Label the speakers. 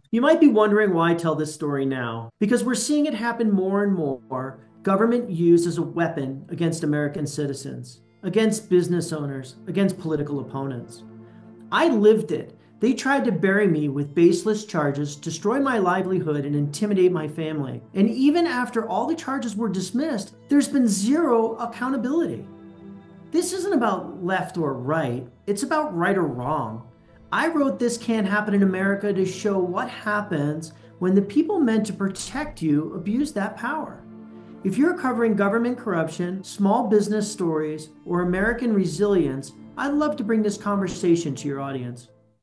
Speaker 1: You might be wondering why I tell this story now, because we're seeing it happen more and more. Government used as a weapon against American citizens, against business owners, against political opponents. I lived it. They tried to bury me with baseless charges, destroy my livelihood, and intimidate my family. And even after all the charges were dismissed, there's been zero accountability. This isn't about left or right, it's about right or wrong. I wrote This Can't Happen in America to show what happens when the people meant to protect you abuse that power. If you're covering government corruption, small business stories, or American resilience, I'd love to bring this conversation to your audience.